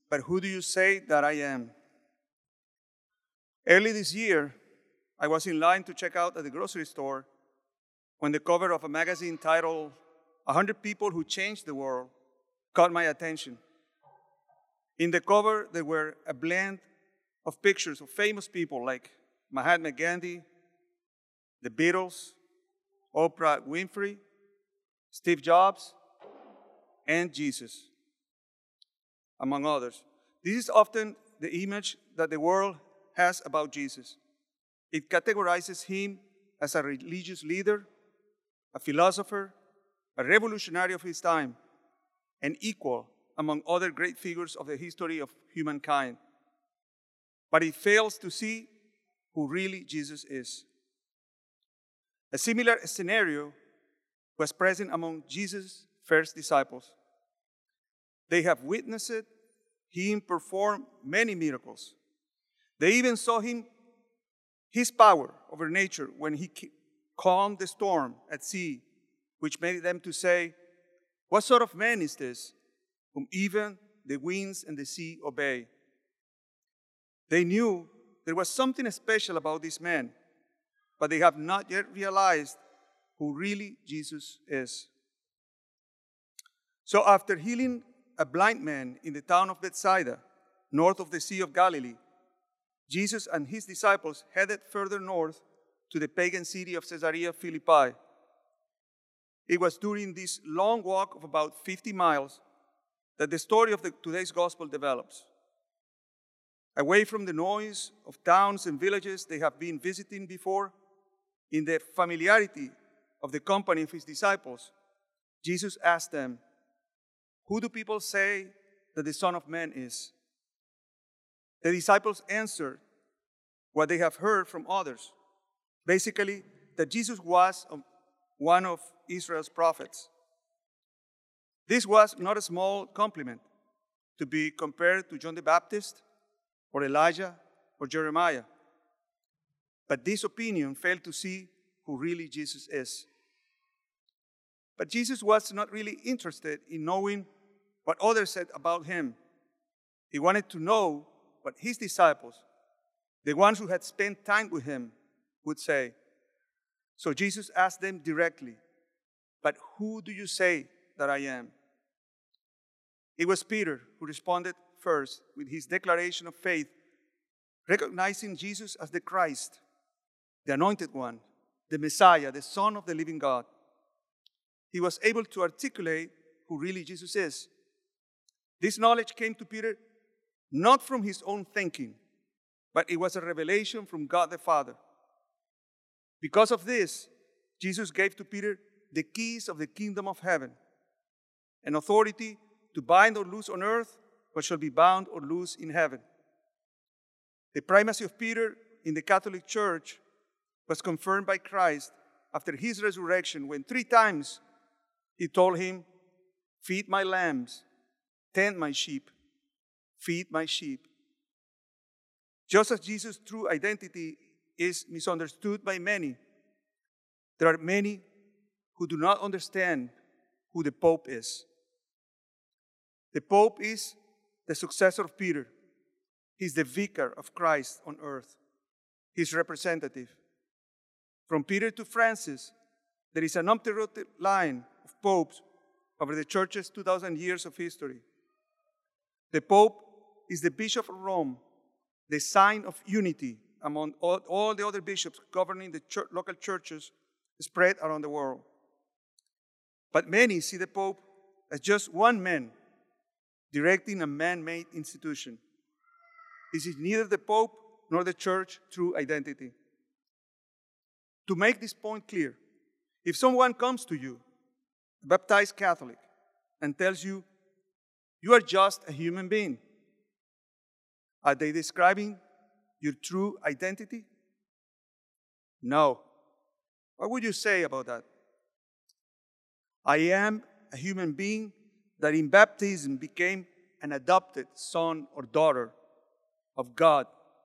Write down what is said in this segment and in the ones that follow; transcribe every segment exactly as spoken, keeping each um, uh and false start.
But who do you say that I am? Early this year, I was in line to check out at the grocery store when the cover of a magazine titled one hundred People Who Changed the World caught my attention. In the cover, there were a blend of pictures of famous people like Mahatma Gandhi, the Beatles, Oprah Winfrey, Steve Jobs, and Jesus, among others. This is often the image that the world has about Jesus. It categorizes him as a religious leader, a philosopher, a revolutionary of his time, and equal among other great figures of the history of humankind. But it fails to see who really Jesus is. A similar scenario was present among Jesus' first disciples. They have witnessed him perform many miracles. They even saw him, his power over nature when he calmed the storm at sea, which made them to say, "What sort of man is this, whom even the winds and the sea obey?" They knew there was something special about this man, but they have not yet realized who really Jesus is. So after healing a blind man in the town of Bethsaida, north of the Sea of Galilee, Jesus and his disciples headed further north to the pagan city of Caesarea Philippi. It was during this long walk of about fifty miles that the story of the, today's gospel develops. Away from the noise of towns and villages they have been visiting before, in the familiarity of the company of his disciples, Jesus asked them, "Who do people say that the Son of Man is?" The disciples answered what they have heard from others, basically that Jesus was one of Israel's prophets. This was not a small compliment to be compared to John the Baptist or Elijah or Jeremiah. But this opinion failed to see who really Jesus is. But Jesus was not really interested in knowing what others said about him. He wanted to know what his disciples, the ones who had spent time with him, would say. So Jesus asked them directly, "But who do you say that I am?" It was Peter who responded first with his declaration of faith, recognizing Jesus as the Christ, the Anointed One, the Messiah, the Son of the living God. He was able to articulate who really Jesus is. This knowledge came to Peter not from his own thinking, but it was a revelation from God the Father. Because of this, Jesus gave to Peter the keys of the kingdom of heaven, an authority to bind or loose on earth what shall be bound or loose in heaven. The primacy of Peter in the Catholic Church was confirmed by Christ after his resurrection, when three times he told him, "Feed my lambs, tend my sheep, feed my sheep." Just as Jesus' true identity is misunderstood by many, there are many who do not understand who the Pope is. The Pope is the successor of Peter. He's the vicar of Christ on earth, his representative. From Peter to Francis, there is an uninterrupted line of popes over the Church's two thousand years of history. The Pope is the Bishop of Rome, the sign of unity among all, all the other bishops governing the church, local churches spread around the world. But many see the Pope as just one man directing a man-made institution. This is neither the Pope nor the Church's true identity. To make this point clear, if someone comes to you, a baptized Catholic, and tells you, "You are just a human being," are they describing your true identity? No. What would you say about that? "I am a human being that in baptism became an adopted son or daughter of God."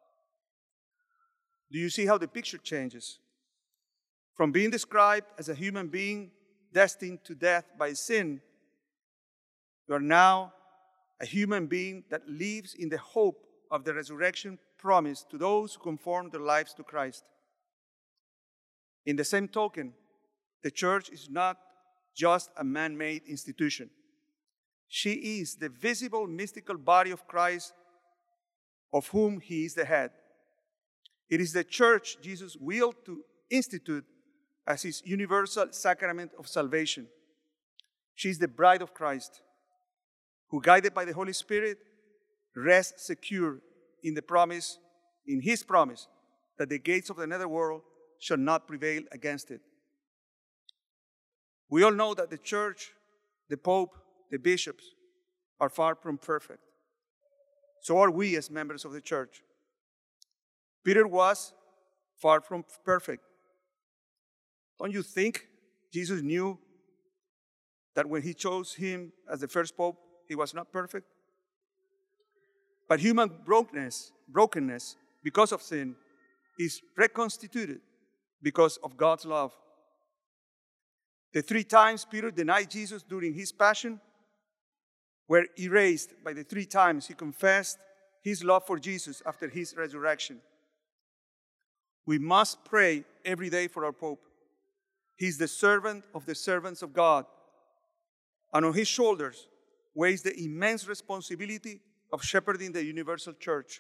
Do you see how the picture changes? From being described as a human being destined to death by sin, you are now a human being that lives in the hope of the resurrection promised to those who conform their lives to Christ. In the same token, the church is not just a man-made institution. She is the visible mystical body of Christ, of whom he is the head. It is the church Jesus willed to institute as his universal sacrament of salvation. She is the bride of Christ, who, guided by the Holy Spirit, rests secure in the promise, in his promise, that the gates of the netherworld shall not prevail against it. We all know that the church, the Pope, the bishops are far from perfect. So are we as members of the church. Peter was far from perfect. Don't you think Jesus knew that when he chose him as the first pope, he was not perfect? But human brokenness, brokenness because of sin is reconstituted because of God's love. The three times Peter denied Jesus during his passion were erased by the three times he confessed his love for Jesus after his resurrection. We must pray every day for our Pope. He is the servant of the servants of God, and on his shoulders weighs the immense responsibility of shepherding the universal church.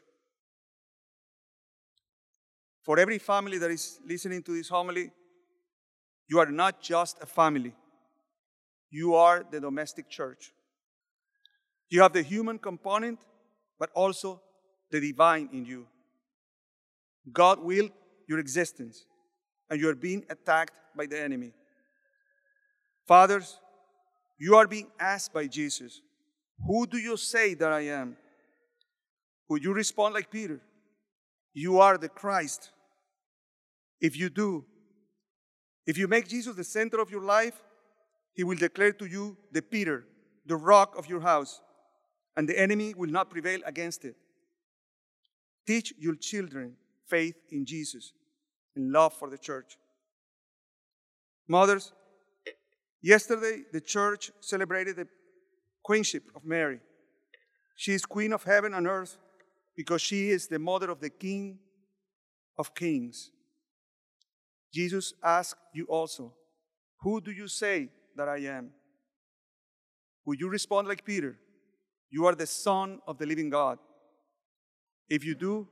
For every family that is listening to this homily, you are not just a family. You are the domestic church. You have the human component, but also the divine in you. God willed your existence, and you are being attacked by the enemy. Fathers, you are being asked by Jesus, "Who do you say that I am?" Would you respond like Peter? "You are the Christ." If you do, if you make Jesus the center of your life, he will declare to you the Peter, the rock of your house, and the enemy will not prevail against it. Teach your children faith in Jesus and love for the church. Mothers, yesterday the church celebrated the queenship of Mary. She is Queen of heaven and earth because she is the mother of the King of kings. Jesus asked you also, "Who do you say that I am?" Will you respond like Peter? "You are the Son of the living God." If you do,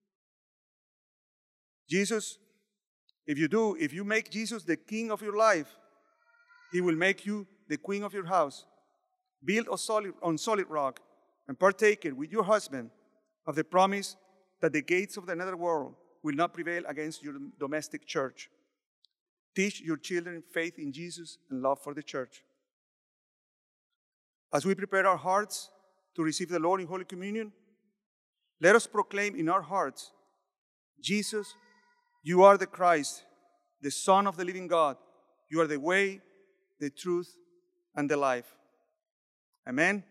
Jesus, if you do, if you make Jesus the King of your life, he will make you the queen of your house. Build on solid, on solid rock and partaker with your husband of the promise that the gates of the netherworld will not prevail against your domestic church. Teach your children faith in Jesus and love for the church. As we prepare our hearts to receive the Lord in Holy Communion, let us proclaim in our hearts, "Jesus, you are the Christ, the Son of the living God. You are the way, the truth, and the life." Amen.